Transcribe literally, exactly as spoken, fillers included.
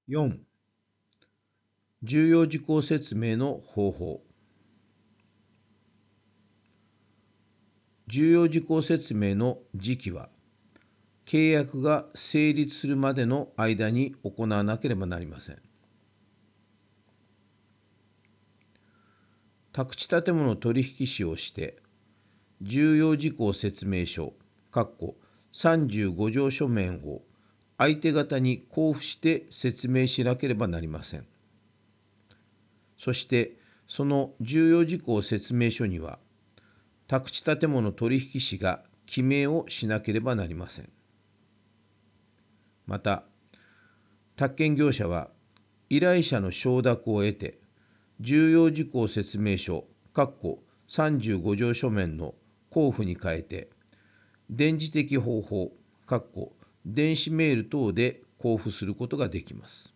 よん、重要事項説明の方法。重要事項説明の時期は、契約が成立するまでの間に行わなければなりません。宅地建物取引士をして、重要事項説明書さんじゅうご条書面を相手方に交付して説明しなければなりません。そして、その重要事項説明書には、宅地建物取引士が記名をしなければなりません。また、宅建業者は依頼者の承諾を得て、重要事項説明書さんじゅうご条書面の交付に変えて、電磁的方法電子メール等で交付することができます。